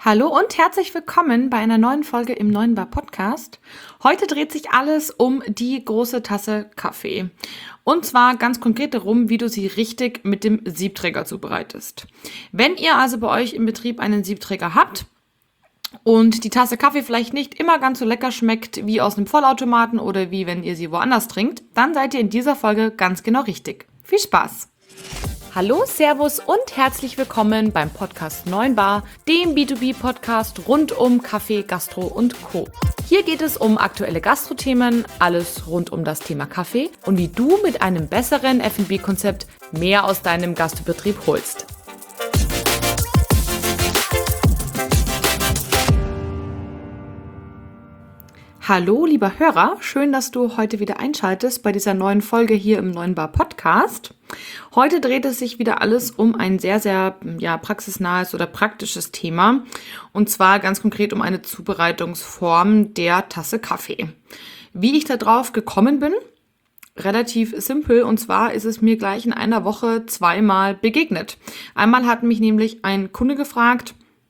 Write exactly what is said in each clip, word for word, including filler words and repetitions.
Hallo und herzlich willkommen bei einer neuen Folge im Neuen Bar Podcast. Heute dreht sich alles um die große Tasse Kaffee. Und zwar ganz konkret darum, wie du sie richtig mit dem Siebträger zubereitest. Wenn ihr also bei euch im Betrieb einen Siebträger habt und die Tasse Kaffee vielleicht nicht immer ganz so lecker schmeckt wie aus einem Vollautomaten oder wie wenn ihr sie woanders trinkt, dann seid ihr in dieser Folge ganz genau richtig. Viel Spaß! Hallo, Servus und herzlich willkommen beim Podcast Neuen Bar, dem B zwei B Podcast rund um Kaffee, Gastro und Co. Hier geht es um aktuelle Gastrothemen, alles rund um das Thema Kaffee und wie du mit einem besseren F und B-Konzept mehr aus deinem Gastbetrieb holst. Hallo, lieber Hörer, schön, dass du heute wieder einschaltest bei dieser neuen Folge hier im Neuen Bar Podcast. Heute dreht es sich wieder alles um ein sehr, sehr ja, praxisnahes oder praktisches Thema und zwar ganz konkret um eine Zubereitungsform der Tasse Kaffee. Wie ich da drauf gekommen bin? Relativ simpel, und zwar ist es mir gleich in einer Woche zweimal begegnet. Einmal hat mich nämlich ein Kunde gefragt,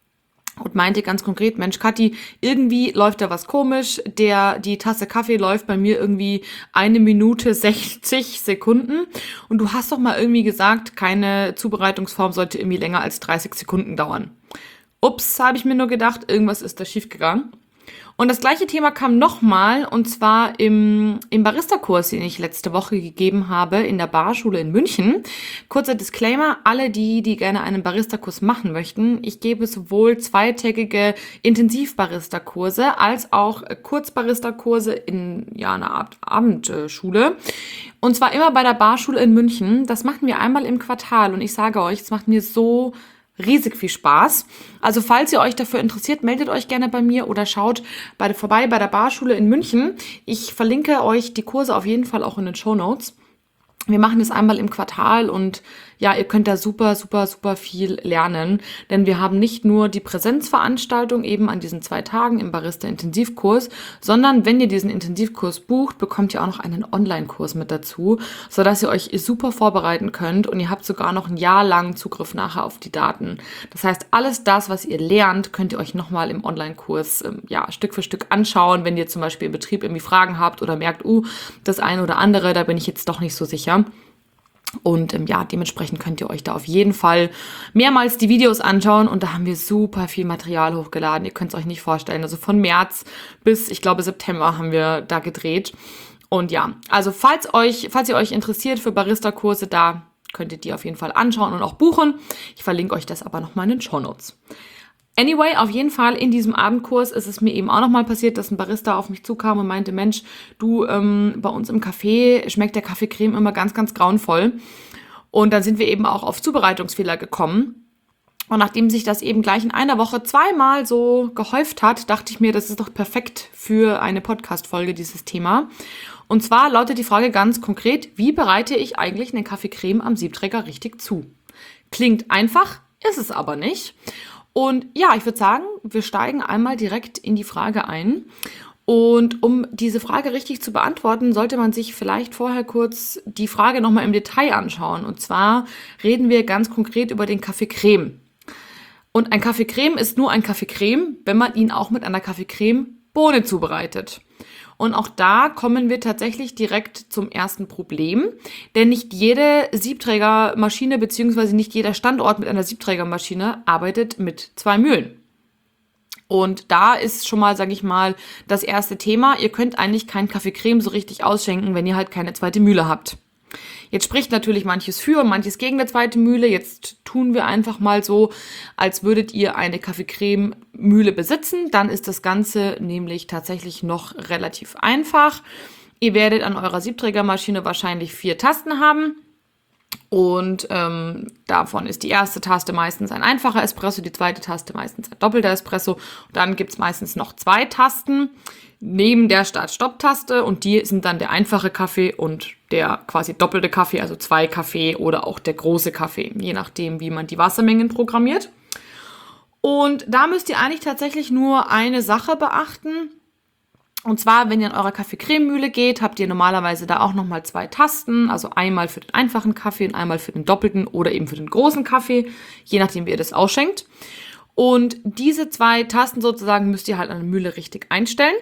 und meinte ganz konkret, Mensch Kathi, irgendwie läuft da was komisch, der die Tasse Kaffee läuft bei mir irgendwie eine Minute sechzig Sekunden und du hast doch mal irgendwie gesagt, keine Zubereitungsform sollte irgendwie länger als dreißig Sekunden dauern. Ups, habe ich mir nur gedacht, irgendwas ist da schiefgegangen. Und das gleiche Thema kam nochmal, und zwar im, im Barista-Kurs, den ich letzte Woche gegeben habe in der Barschule in München. Kurzer Disclaimer, alle die, die gerne einen Barista-Kurs machen möchten, ich gebe sowohl zweitägige Intensiv-Barista-Kurse als auch Kurz-Barista-Kurse in ja, einer Art Abendschule. Und zwar immer bei der Barschule in München. Das machen wir einmal im Quartal und ich sage euch, es macht mir so riesig viel Spaß. Also falls ihr euch dafür interessiert, meldet euch gerne bei mir oder schaut bei, vorbei bei der Barschule in München. Ich verlinke euch die Kurse auf jeden Fall auch in den Shownotes. Wir machen das einmal im Quartal und ja, ihr könnt da super, super, super viel lernen, denn wir haben nicht nur die Präsenzveranstaltung eben an diesen zwei Tagen im Barista-Intensivkurs, sondern wenn ihr diesen Intensivkurs bucht, bekommt ihr auch noch einen Online-Kurs mit dazu, sodass ihr euch super vorbereiten könnt und ihr habt sogar noch ein Jahr lang Zugriff nachher auf die Daten. Das heißt, alles das, was ihr lernt, könnt ihr euch nochmal im Online-Kurs ähm, ja, Stück für Stück anschauen, wenn ihr zum Beispiel im Betrieb irgendwie Fragen habt oder merkt, uh, das eine oder andere, da bin ich jetzt doch nicht so sicher. Und ähm, ja, dementsprechend könnt ihr euch da auf jeden Fall mehrmals die Videos anschauen und da haben wir super viel Material hochgeladen. Ihr könnt es euch nicht vorstellen. Also von März bis, ich glaube, September haben wir da gedreht. Und ja, also falls euch, falls ihr euch interessiert für Barista-Kurse, da könnt ihr die auf jeden Fall anschauen und auch buchen. Ich verlinke euch das aber nochmal in den Shownotes. Anyway, auf jeden Fall in diesem Abendkurs ist es mir eben auch nochmal passiert, dass ein Barista auf mich zukam und meinte, Mensch, du, ähm, bei uns im Café schmeckt der Kaffeecreme immer ganz, ganz grauenvoll. Und dann sind wir eben auch auf Zubereitungsfehler gekommen. Und nachdem sich das eben gleich in einer Woche zweimal so gehäuft hat, dachte ich mir, das ist doch perfekt für eine Podcast-Folge, dieses Thema. Und zwar lautet die Frage ganz konkret, wie bereite ich eigentlich eine Kaffeecreme am Siebträger richtig zu? Klingt einfach, ist es aber nicht. Und ja, ich würde sagen, wir steigen einmal direkt in die Frage ein. Und um diese Frage richtig zu beantworten, sollte man sich vielleicht vorher kurz die Frage nochmal im Detail anschauen. Und zwar reden wir ganz konkret über den Kaffeecreme. Und ein Kaffeecreme ist nur ein Kaffeecreme, wenn man ihn auch mit einer Kaffeecreme-Bohne zubereitet. Und auch da kommen wir tatsächlich direkt zum ersten Problem, denn nicht jede Siebträgermaschine bzw. nicht jeder Standort mit einer Siebträgermaschine arbeitet mit zwei Mühlen. Und da ist schon mal, sage ich mal, das erste Thema. Ihr könnt eigentlich kein Kaffeecreme so richtig ausschenken, wenn ihr halt keine zweite Mühle habt. Jetzt spricht natürlich manches für und manches gegen eine zweite Mühle. Jetzt tun wir einfach mal so, als würdet ihr eine Kaffeecreme-Mühle besitzen. Dann ist das Ganze nämlich tatsächlich noch relativ einfach. Ihr werdet an eurer Siebträgermaschine wahrscheinlich vier Tasten haben. Und ähm, davon ist die erste Taste meistens ein einfacher Espresso, die zweite Taste meistens ein doppelter Espresso. Und dann gibt es meistens noch zwei Tasten neben der Start-Stopp-Taste und die sind dann der einfache Kaffee und der quasi doppelte Kaffee, also zwei Kaffee oder auch der große Kaffee, je nachdem, wie man die Wassermengen programmiert. Und da müsst ihr eigentlich tatsächlich nur eine Sache beachten. Und zwar, wenn ihr in eurer Kaffeecrememühle geht, habt ihr normalerweise da auch nochmal zwei Tasten, also einmal für den einfachen Kaffee und einmal für den doppelten oder eben für den großen Kaffee, je nachdem, wie ihr das ausschenkt. Und diese zwei Tasten sozusagen müsst ihr halt an der Mühle richtig einstellen.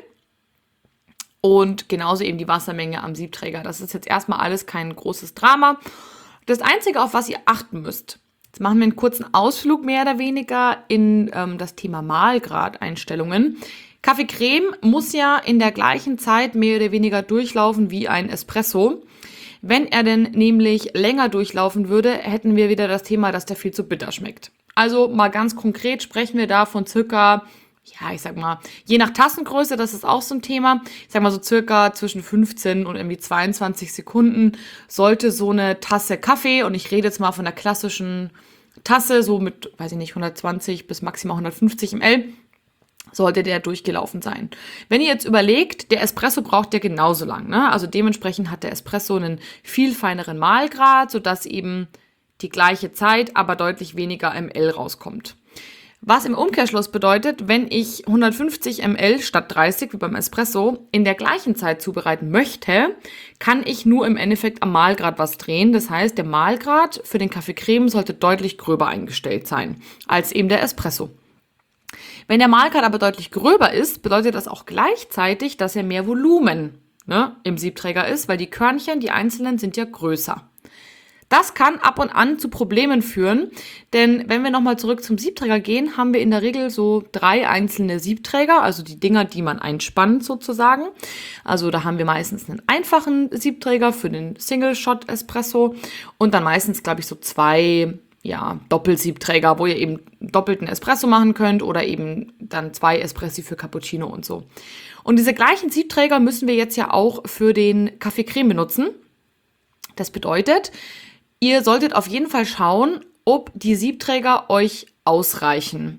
Und genauso eben die Wassermenge am Siebträger. Das ist jetzt erstmal alles kein großes Drama. Das Einzige, auf was ihr achten müsst, jetzt machen wir einen kurzen Ausflug mehr oder weniger in ähm, das Thema Mahlgrad-Einstellungen. Kaffee Creme muss ja in der gleichen Zeit mehr oder weniger durchlaufen wie ein Espresso. Wenn er denn nämlich länger durchlaufen würde, hätten wir wieder das Thema, dass der viel zu bitter schmeckt. Also mal ganz konkret sprechen wir da von circa, ja, ich sag mal, je nach Tassengröße, das ist auch so ein Thema, ich sag mal so circa zwischen fünfzehn und irgendwie zweiundzwanzig Sekunden sollte so eine Tasse Kaffee, und ich rede jetzt mal von der klassischen Tasse, so mit, weiß ich nicht, hundertzwanzig bis maximal hundertfünfzig Milliliter, sollte der durchgelaufen sein. Wenn ihr jetzt überlegt, der Espresso braucht ja genauso lang, ne? Also dementsprechend hat der Espresso einen viel feineren Mahlgrad, sodass eben die gleiche Zeit, aber deutlich weniger Milliliter rauskommt. Was im Umkehrschluss bedeutet, wenn ich hundertfünfzig Milliliter statt dreißig, wie beim Espresso, in der gleichen Zeit zubereiten möchte, kann ich nur im Endeffekt am Mahlgrad was drehen. Das heißt, der Mahlgrad für den Kaffee Creme sollte deutlich gröber eingestellt sein als eben der Espresso. Wenn der Mahlgrad aber deutlich gröber ist, bedeutet das auch gleichzeitig, dass er mehr Volumen, ne, im Siebträger ist, weil die Körnchen, die einzelnen, sind ja größer. Das kann ab und an zu Problemen führen, denn wenn wir nochmal zurück zum Siebträger gehen, haben wir in der Regel so drei einzelne Siebträger, also die Dinger, die man einspannt sozusagen. Also da haben wir meistens einen einfachen Siebträger für den Single-Shot-Espresso und dann meistens, glaube ich, so zwei ja, Doppelsiebträger, wo ihr eben doppelten Espresso machen könnt oder eben dann zwei Espressi für Cappuccino und so. Und diese gleichen Siebträger müssen wir jetzt ja auch für den Kaffee Creme benutzen. Das bedeutet, ihr solltet auf jeden Fall schauen, ob die Siebträger euch ausreichen.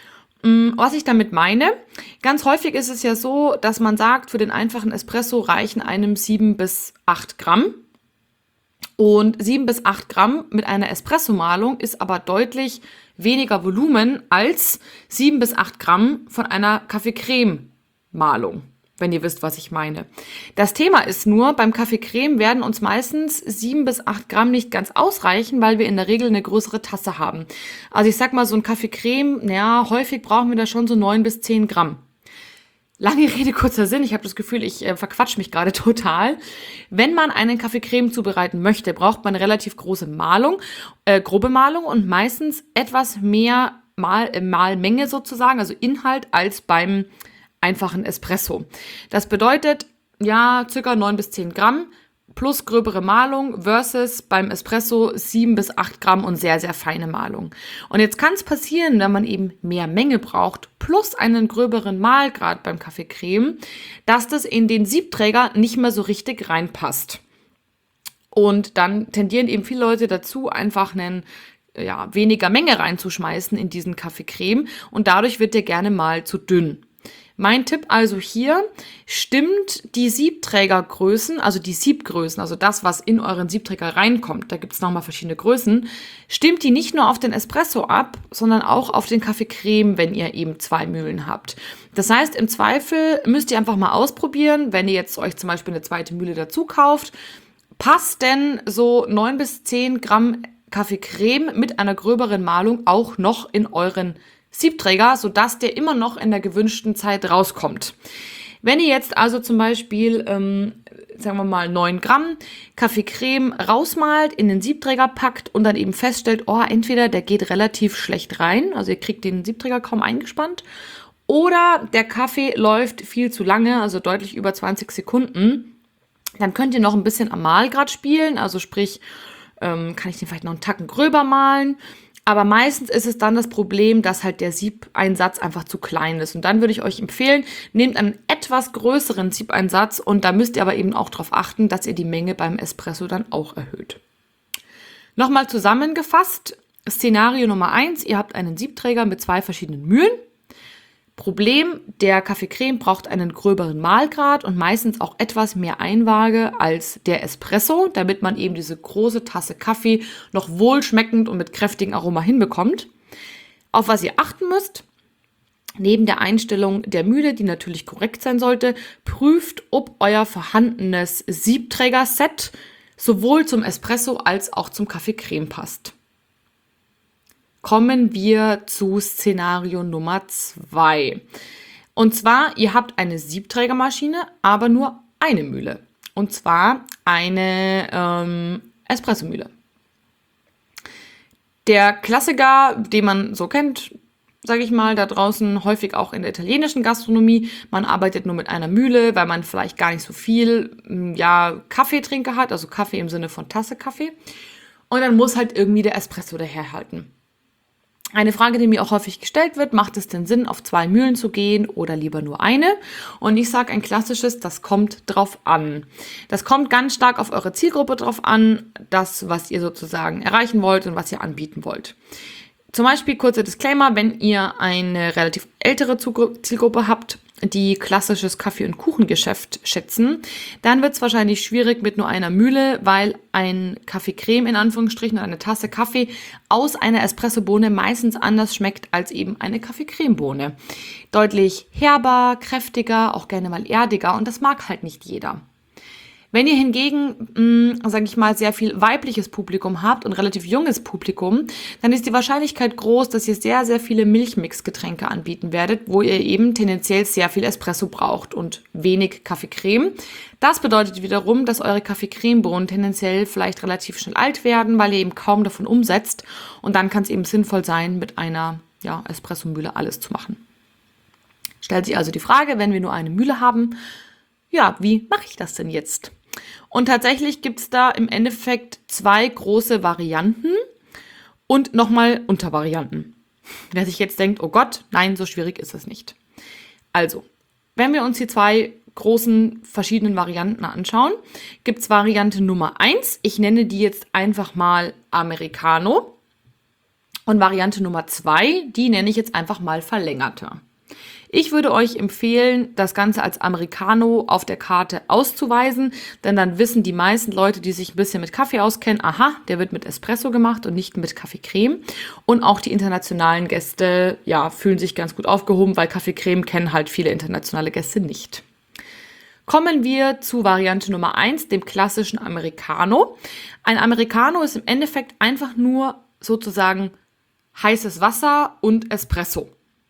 Was ich damit meine, ganz häufig ist es ja so, dass man sagt, für den einfachen Espresso reichen einem sieben bis acht Gramm. Und sieben bis acht Gramm mit einer Espresso-Mahlung ist aber deutlich weniger Volumen als sieben bis acht Gramm von einer Kaffee-Creme-Mahlung, wenn ihr wisst, was ich meine. Das Thema ist nur, beim Kaffee Creme werden uns meistens sieben bis acht Gramm nicht ganz ausreichen, weil wir in der Regel eine größere Tasse haben. Also ich sag mal, so ein Kaffee Creme, ja, häufig brauchen wir da schon so neun bis zehn Gramm. Lange Rede, kurzer Sinn. Ich habe das Gefühl, ich äh, verquatsch mich gerade total. Wenn man einen Kaffee Creme zubereiten möchte, braucht man eine relativ große Mahlung, äh, grobe Mahlung und meistens etwas mehr Mahl, äh, Mahlmenge sozusagen, also Inhalt, als beim einfachen Espresso. Das bedeutet, ja, circa neun bis zehn Gramm plus gröbere Mahlung versus beim Espresso sieben bis acht Gramm und sehr, sehr feine Mahlung. Und jetzt kann es passieren, wenn man eben mehr Menge braucht, plus einen gröberen Mahlgrad beim Kaffee Creme, dass das in den Siebträger nicht mehr so richtig reinpasst. Und dann tendieren eben viele Leute dazu, einfach einen, ja, weniger Menge reinzuschmeißen in diesen Kaffee Creme und dadurch wird der gerne mal zu dünn. Mein Tipp also hier, stimmt die Siebträgergrößen, also die Siebgrößen, also das, was in euren Siebträger reinkommt, da gibt es nochmal verschiedene Größen, stimmt die nicht nur auf den Espresso ab, sondern auch auf den Kaffee Creme, wenn ihr eben zwei Mühlen habt. Das heißt, im Zweifel müsst ihr einfach mal ausprobieren, wenn ihr jetzt euch zum Beispiel eine zweite Mühle dazu kauft, passt denn so neun bis zehn Gramm Kaffee Creme mit einer gröberen Mahlung auch noch in euren Siebträger, sodass der immer noch in der gewünschten Zeit rauskommt. Wenn ihr jetzt also zum Beispiel, ähm, sagen wir mal, neun Gramm Kaffee Creme rausmalt, in den Siebträger packt und dann eben feststellt, oh, entweder der geht relativ schlecht rein, also ihr kriegt den Siebträger kaum eingespannt, oder der Kaffee läuft viel zu lange, also deutlich über zwanzig Sekunden, dann könnt ihr noch ein bisschen am Mahlgrad spielen, also sprich, ähm, kann ich den vielleicht noch einen Tacken gröber mahlen. Aber meistens ist es dann das Problem, dass halt der Siebeinsatz einfach zu klein ist. Und dann würde ich euch empfehlen, nehmt einen etwas größeren Siebeinsatz und da müsst ihr aber eben auch darauf achten, dass ihr die Menge beim Espresso dann auch erhöht. Nochmal zusammengefasst, Szenario Nummer eins, ihr habt einen Siebträger mit zwei verschiedenen Mühlen. Problem, der Kaffee Creme braucht einen gröberen Mahlgrad und meistens auch etwas mehr Einwaage als der Espresso, damit man eben diese große Tasse Kaffee noch wohlschmeckend und mit kräftigem Aroma hinbekommt. Auf was ihr achten müsst, neben der Einstellung der Mühle, die natürlich korrekt sein sollte, prüft, ob euer vorhandenes Siebträgerset sowohl zum Espresso als auch zum Kaffee Creme passt. kommen wir zu Szenario Nummer zwei. Und zwar, ihr habt eine Siebträgermaschine, aber nur eine Mühle. Und zwar eine ähm, Espressomühle. Der Klassiker, den man so kennt, sage ich mal, da draußen häufig auch in der italienischen Gastronomie. Man arbeitet nur mit einer Mühle, weil man vielleicht gar nicht so viel ja, Kaffeetrinker hat, also Kaffee im Sinne von Tasse Kaffee. Und dann muss halt irgendwie der Espresso daherhalten. Eine Frage, die mir auch häufig gestellt wird, macht es denn Sinn, auf zwei Mühlen zu gehen oder lieber nur eine? Und ich sage ein klassisches, das kommt drauf an. Das kommt ganz stark auf eure Zielgruppe drauf an, das, was ihr sozusagen erreichen wollt und was ihr anbieten wollt. Zum Beispiel, kurzer Disclaimer, wenn ihr eine relativ ältere Zielgruppe habt, die klassisches Kaffee- und Kuchengeschäft schätzen, dann wird es wahrscheinlich schwierig mit nur einer Mühle, weil ein Kaffeecreme in Anführungsstrichen oder eine Tasse Kaffee aus einer Espressobohne meistens anders schmeckt als eben eine Kaffeecremebohne. Deutlich herber, kräftiger, auch gerne mal erdiger und das mag halt nicht jeder. Wenn ihr hingegen, sage ich mal, sehr viel weibliches Publikum habt und relativ junges Publikum, dann ist die Wahrscheinlichkeit groß, dass ihr sehr, sehr viele Milchmix-Getränke anbieten werdet, wo ihr eben tendenziell sehr viel Espresso braucht und wenig Kaffeecreme. Das bedeutet wiederum, dass eure Kaffeecremebohnen tendenziell vielleicht relativ schnell alt werden, weil ihr eben kaum davon umsetzt. Und dann kann es eben sinnvoll sein, mit einer ja, Espressomühle alles zu machen. Stellt sich also die Frage, wenn wir nur eine Mühle haben, ja, wie mache ich das denn jetzt? Und tatsächlich gibt es da im Endeffekt zwei große Varianten und nochmal Untervarianten. Wer sich jetzt denkt, oh Gott, nein, so schwierig ist es nicht. Also, wenn wir uns die zwei großen verschiedenen Varianten anschauen, gibt es Variante Nummer eins. Ich nenne die jetzt einfach mal Americano. Und Variante Nummer zwei, die nenne ich jetzt einfach mal Verlängerte. Ich würde euch empfehlen, das Ganze als Americano auf der Karte auszuweisen, denn dann wissen die meisten Leute, die sich ein bisschen mit Kaffee auskennen, aha, der wird mit Espresso gemacht und nicht mit Kaffeecreme. Und auch die internationalen Gäste, ja, fühlen sich ganz gut aufgehoben, weil Kaffeecreme kennen halt viele internationale Gäste nicht. Kommen wir zu Variante Nummer eins, dem klassischen Americano. Ein Americano ist im Endeffekt einfach nur sozusagen heißes Wasser und Espresso.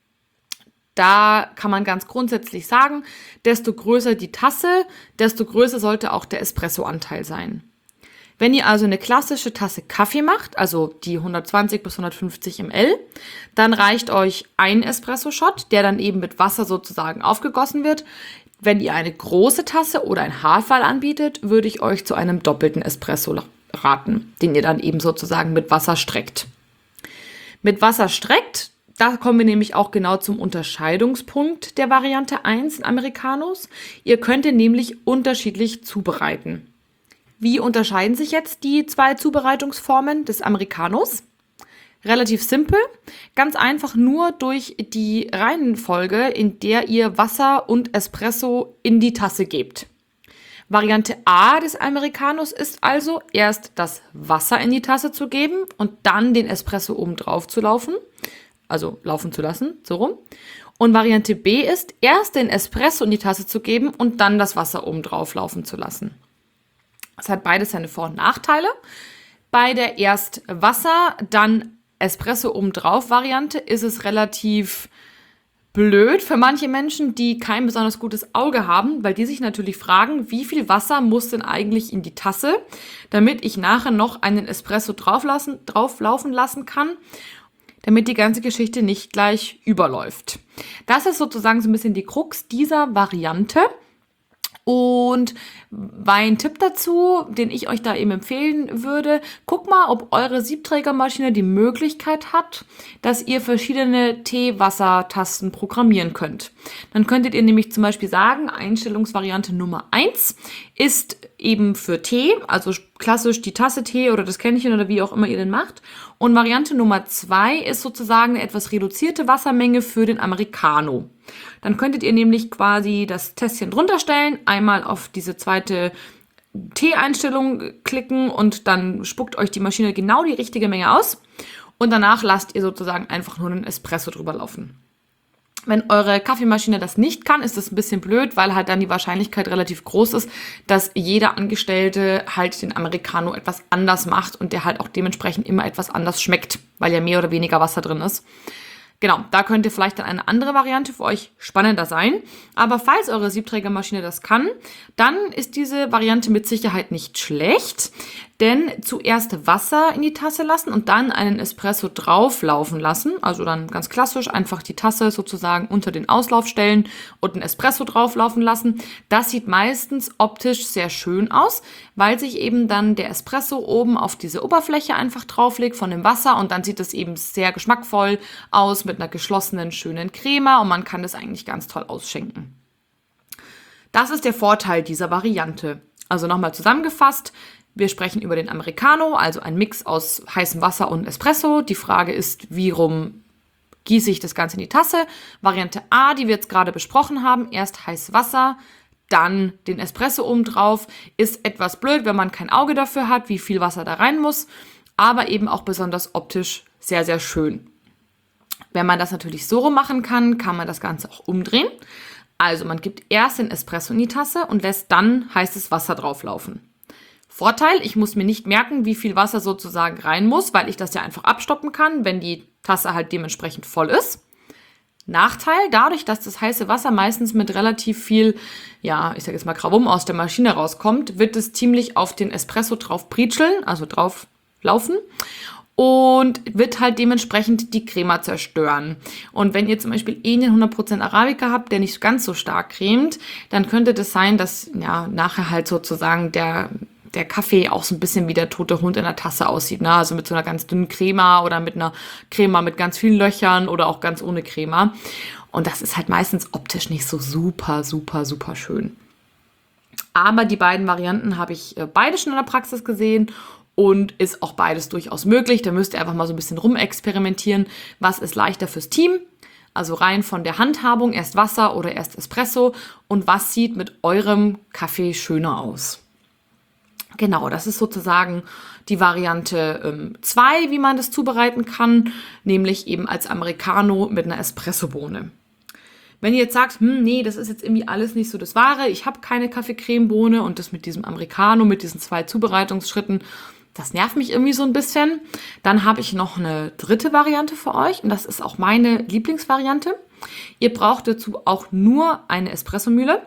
Da kann man ganz grundsätzlich sagen, desto größer die Tasse, desto größer sollte auch der Espresso-Anteil sein. Wenn ihr also eine klassische Tasse Kaffee macht, also die hundertzwanzig bis hundertfünfzig Milliliter, dann reicht euch ein Espresso-Shot, der dann eben mit Wasser sozusagen aufgegossen wird. Wenn ihr eine große Tasse oder ein Haarfall anbietet, würde ich euch zu einem doppelten Espresso raten, den ihr dann eben sozusagen mit Wasser streckt. Mit Wasser streckt, da kommen wir nämlich auch genau zum Unterscheidungspunkt der Variante eins in Americanos. Ihr könnt ihn nämlich unterschiedlich zubereiten. Wie unterscheiden sich jetzt die zwei Zubereitungsformen des Americanos? Relativ simpel, ganz einfach nur durch die Reihenfolge, in der ihr Wasser und Espresso in die Tasse gebt. Variante A des Americanos ist also, erst das Wasser in die Tasse zu geben und dann den Espresso oben drauf zu laufen. Also laufen zu lassen, so rum. Und Variante B ist, erst den Espresso in die Tasse zu geben und dann das Wasser oben drauf laufen zu lassen. Es hat beides seine Vor- und Nachteile. Bei der erst Wasser, dann Espresso oben drauf Variante ist es relativ blöd für manche Menschen, die kein besonders gutes Auge haben, weil die sich natürlich fragen, wie viel Wasser muss denn eigentlich in die Tasse, damit ich nachher noch einen Espresso drauf lassen, drauf laufen lassen kann, damit die ganze Geschichte nicht gleich überläuft. Das ist sozusagen so ein bisschen die Krux dieser Variante. Und mein Tipp dazu, den ich euch da eben empfehlen würde, guckt mal, ob eure Siebträgermaschine die Möglichkeit hat, dass ihr verschiedene Teewassertasten programmieren könnt. Dann könntet ihr nämlich zum Beispiel sagen, Einstellungsvariante Nummer eins ist eben für Tee, also klassisch die Tasse Tee oder das Kännchen oder wie auch immer ihr den macht. Und Variante Nummer zwei ist sozusagen eine etwas reduzierte Wassermenge für den Americano. Dann könntet ihr nämlich quasi das Tässchen drunter stellen, einmal auf diese zweite Tee-Einstellung klicken und dann spuckt euch die Maschine genau die richtige Menge aus und danach lasst ihr sozusagen einfach nur einen Espresso drüber laufen. Wenn eure Kaffeemaschine das nicht kann, ist das ein bisschen blöd, weil halt dann die Wahrscheinlichkeit relativ groß ist, dass jeder Angestellte halt den Americano etwas anders macht und der halt auch dementsprechend immer etwas anders schmeckt, weil ja mehr oder weniger Wasser drin ist. Genau, da könnte vielleicht dann eine andere Variante für euch spannender sein. Aber falls eure Siebträgermaschine das kann, dann ist diese Variante mit Sicherheit nicht schlecht. Denn zuerst Wasser in die Tasse lassen und dann einen Espresso drauflaufen lassen. Also dann ganz klassisch einfach die Tasse sozusagen unter den Auslauf stellen und einen Espresso drauflaufen lassen. Das sieht meistens optisch sehr schön aus, weil sich eben dann der Espresso oben auf diese Oberfläche einfach drauflegt von dem Wasser und dann sieht es eben sehr geschmackvoll aus mit einer geschlossenen, schönen Crema und man kann das eigentlich ganz toll ausschenken. Das ist der Vorteil dieser Variante. Also nochmal zusammengefasst, wir sprechen über den Americano, also ein Mix aus heißem Wasser und Espresso. Die Frage ist, wie rum gieße ich das Ganze in die Tasse? Variante A, die wir jetzt gerade besprochen haben, erst heißes Wasser, dann den Espresso oben drauf. Ist etwas blöd, wenn man kein Auge dafür hat, wie viel Wasser da rein muss, aber eben auch besonders optisch sehr, sehr schön. Wenn man das natürlich so rum machen kann, kann man das Ganze auch umdrehen. Also man gibt erst den Espresso in die Tasse und lässt dann heißes Wasser drauflaufen. Vorteil, ich muss mir nicht merken, wie viel Wasser sozusagen rein muss, weil ich das ja einfach abstoppen kann, wenn die Tasse halt dementsprechend voll ist. Nachteil, dadurch, dass das heiße Wasser meistens mit relativ viel, ja, ich sag jetzt mal Krawum aus der Maschine rauskommt, wird es ziemlich auf den Espresso drauf pritscheln, also drauf laufen. Und wird halt dementsprechend die Crema zerstören. Und wenn ihr zum Beispiel eh einen hundert Prozent Arabica habt, der nicht ganz so stark cremt, dann könnte das sein, dass ja nachher halt sozusagen der, der Kaffee auch so ein bisschen wie der tote Hund in der Tasse aussieht. Ne? Also mit so einer ganz dünnen Crema oder mit einer Crema mit ganz vielen Löchern oder auch ganz ohne Crema. Und das ist halt meistens optisch nicht so super, super, super schön. Aber die beiden Varianten habe ich beide schon in der Praxis gesehen. Und ist auch beides durchaus möglich. Da müsst ihr einfach mal so ein bisschen rumexperimentieren. Was ist leichter fürs Team? Also rein von der Handhabung, erst Wasser oder erst Espresso. Und was sieht mit eurem Kaffee schöner aus? Genau, das ist sozusagen die Variante zwei, wie man das zubereiten kann. Nämlich eben als Americano mit einer Espressobohne. Wenn ihr jetzt sagt, hm, nee, das ist jetzt irgendwie alles nicht so das Wahre, ich habe keine Kaffeecremebohne und das mit diesem Americano, mit diesen zwei Zubereitungsschritten, das nervt mich irgendwie so ein bisschen, dann habe ich noch eine dritte Variante für euch und das ist auch meine Lieblingsvariante. Ihr braucht dazu auch nur eine Espressomühle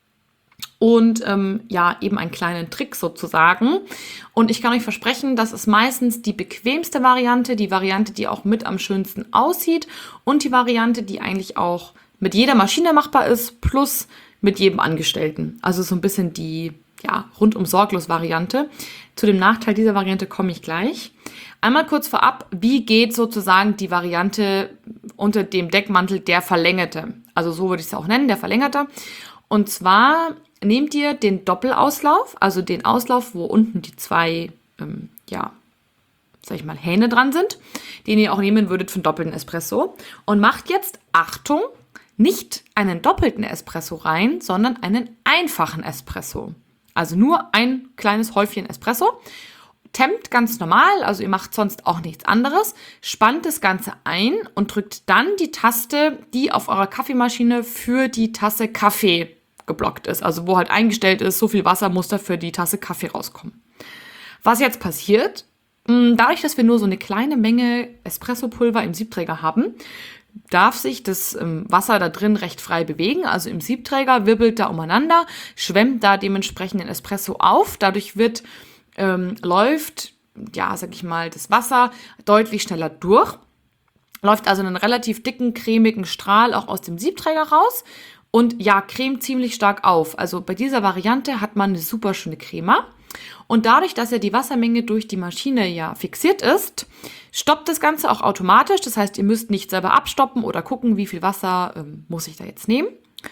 und ähm, ja, eben einen kleinen Trick sozusagen. Und ich kann euch versprechen, das ist meistens die bequemste Variante, die Variante, die auch mit am schönsten aussieht und die Variante, die eigentlich auch mit jeder Maschine machbar ist, plus mit jedem Angestellten. Also so ein bisschen die ja, rundum sorglos Variante. Zu dem Nachteil dieser Variante komme ich gleich. Einmal kurz vorab, wie geht sozusagen die Variante unter dem Deckmantel der Verlängerte? Also so würde ich es auch nennen, der Verlängerte. Und zwar nehmt ihr den Doppelauslauf, also den Auslauf, wo unten die zwei, ähm, ja, sag ich mal, Hähne dran sind, den ihr auch nehmen würdet für einen doppelten Espresso. Und macht jetzt, Achtung, nicht einen doppelten Espresso rein, sondern einen einfachen Espresso. Also nur ein kleines Häufchen Espresso. Tempt ganz normal, also ihr macht sonst auch nichts anderes. Spannt das Ganze ein und drückt dann die Taste, die auf eurer Kaffeemaschine für die Tasse Kaffee geblockt ist. Also wo halt eingestellt ist, so viel Wasser muss da für die Tasse Kaffee rauskommen. Was jetzt passiert, dadurch, dass wir nur so eine kleine Menge Espressopulver im Siebträger haben, darf sich das ähm, Wasser da drin recht frei bewegen. Also im Siebträger wirbelt da umeinander, schwemmt da dementsprechend den Espresso auf. Dadurch wird, ähm, läuft, ja, sag ich mal, das Wasser deutlich schneller durch. Läuft also einen relativ dicken, cremigen Strahl auch aus dem Siebträger raus. Und ja, cremt ziemlich stark auf. Also bei dieser Variante hat man eine super schöne Crema. Und dadurch, dass ja die Wassermenge durch die Maschine ja fixiert ist, stoppt das Ganze auch automatisch. Das heißt, ihr müsst nicht selber abstoppen oder gucken, wie viel Wasser ähm, muss ich da jetzt nehmen.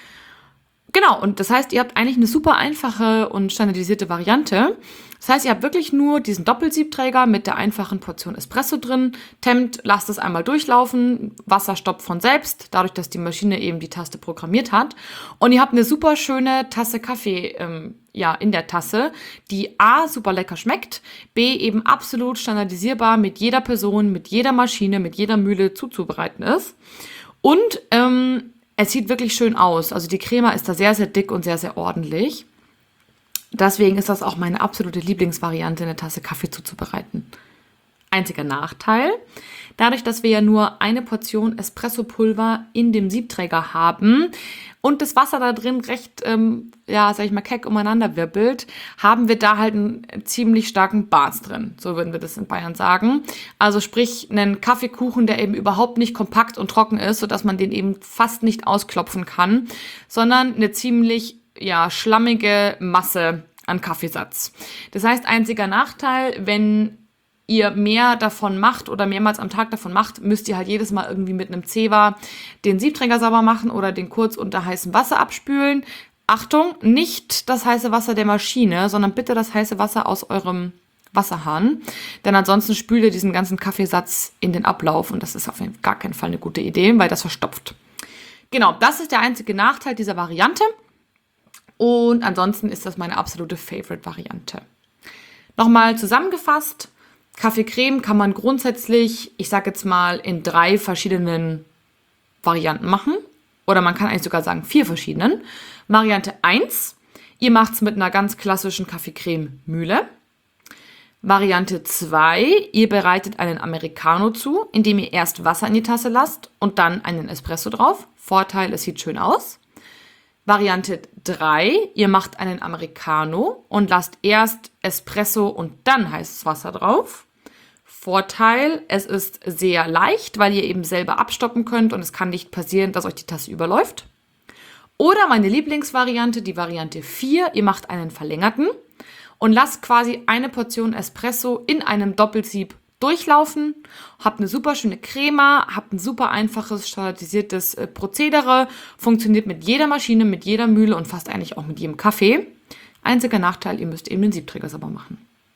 Genau, und das heißt, ihr habt eigentlich eine super einfache und standardisierte Variante. Das heißt, ihr habt wirklich nur diesen Doppelsiebträger mit der einfachen Portion Espresso drin. Tempt, lasst es einmal durchlaufen, Wasser stoppt von selbst, dadurch, dass die Maschine eben die Taste programmiert hat. Und ihr habt eine super schöne Tasse Kaffee ähm, ja, in der Tasse, die A, super lecker schmeckt, B, eben absolut standardisierbar mit jeder Person, mit jeder Maschine, mit jeder Mühle zuzubereiten ist. Und ähm, Es sieht wirklich schön aus. Also die Crema ist da sehr, sehr dick und sehr, sehr ordentlich. Deswegen ist das auch meine absolute Lieblingsvariante, eine Tasse Kaffee zuzubereiten. Einziger Nachteil, dadurch, dass wir ja nur eine Portion Espressopulver in dem Siebträger haben und das Wasser da drin recht, ähm, ja, sag ich mal, keck umeinander wirbelt, haben wir da halt einen ziemlich starken Bars drin. So würden wir das in Bayern sagen. Also sprich, einen Kaffeekuchen, der eben überhaupt nicht kompakt und trocken ist, sodass man den eben fast nicht ausklopfen kann, sondern eine ziemlich, ja, schlammige Masse an Kaffeesatz. Das heißt, einziger Nachteil, wenn ihr mehr davon macht oder mehrmals am Tag davon macht, müsst ihr halt jedes Mal irgendwie mit einem Zewa den Siebträger sauber machen oder den kurz unter heißem Wasser abspülen. Achtung, nicht das heiße Wasser der Maschine, sondern bitte das heiße Wasser aus eurem Wasserhahn. Denn ansonsten spült ihr diesen ganzen Kaffeesatz in den Ablauf und das ist auf gar keinen Fall eine gute Idee, weil das verstopft. Genau, das ist der einzige Nachteil dieser Variante. Und ansonsten ist das meine absolute Favorite-Variante. Nochmal zusammengefasst, Kaffeecreme kann man grundsätzlich, ich sage jetzt mal, in drei verschiedenen Varianten machen. Oder man kann eigentlich sogar sagen vier verschiedenen. Variante eins, ihr macht es mit einer ganz klassischen Kaffeecreme-Mühle. Variante zwei, ihr bereitet einen Americano zu, indem ihr erst Wasser in die Tasse lasst und dann einen Espresso drauf. Vorteil, es sieht schön aus. Variante drei, ihr macht einen Americano und lasst erst Espresso und dann heißes Wasser drauf. Vorteil, es ist sehr leicht, weil ihr eben selber abstoppen könnt und es kann nicht passieren, dass euch die Tasse überläuft. Oder meine Lieblingsvariante, die Variante vier, ihr macht einen verlängerten und lasst quasi eine Portion Espresso in einem Doppelsieb durchlaufen, habt eine super schöne Crema, habt ein super einfaches, standardisiertes äh, Prozedere, funktioniert mit jeder Maschine, mit jeder Mühle und fast eigentlich auch mit jedem Kaffee. Einziger Nachteil, ihr müsst eben den Siebträger sauber machen.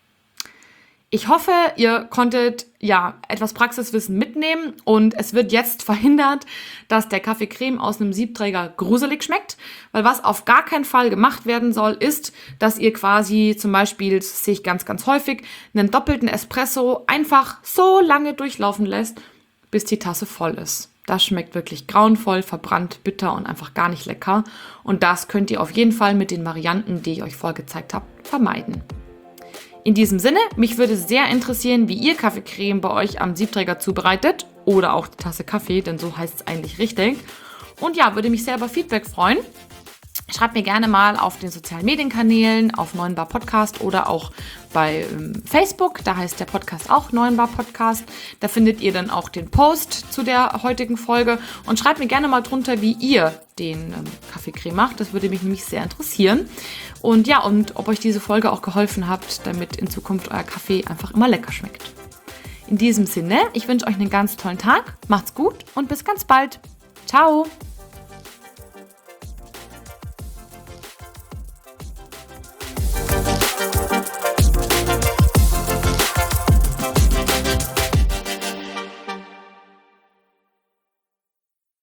Ich hoffe, ihr konntet ja etwas Praxiswissen mitnehmen und es wird jetzt verhindert, dass der Kaffeecreme aus einem Siebträger gruselig schmeckt, weil was auf gar keinen Fall gemacht werden soll, ist, dass ihr quasi zum Beispiel, das sehe ich ganz, ganz häufig, einen doppelten Espresso einfach so lange durchlaufen lässt, bis die Tasse voll ist. Das schmeckt wirklich grauenvoll, verbrannt, bitter und einfach gar nicht lecker und das könnt ihr auf jeden Fall mit den Varianten, die ich euch vorgezeigt habe, vermeiden. In diesem Sinne, mich würde sehr interessieren, wie ihr Kaffeecreme bei euch am Siebträger zubereitet oder auch die Tasse Kaffee, denn so heißt es eigentlich richtig. Und ja, würde mich sehr über Feedback freuen. Schreibt mir gerne mal auf den sozialen Medienkanälen, auf neun bar Podcast oder auch bei ähm, Facebook. Da heißt der Podcast auch neun bar Podcast. Da findet ihr dann auch den Post zu der heutigen Folge. Und schreibt mir gerne mal drunter, wie ihr den ähm, Kaffeecreme macht. Das würde mich nämlich sehr interessieren. Und ja, und ob euch diese Folge auch geholfen hat, damit in Zukunft euer Kaffee einfach immer lecker schmeckt. In diesem Sinne, ich wünsche euch einen ganz tollen Tag. Macht's gut und bis ganz bald. Ciao!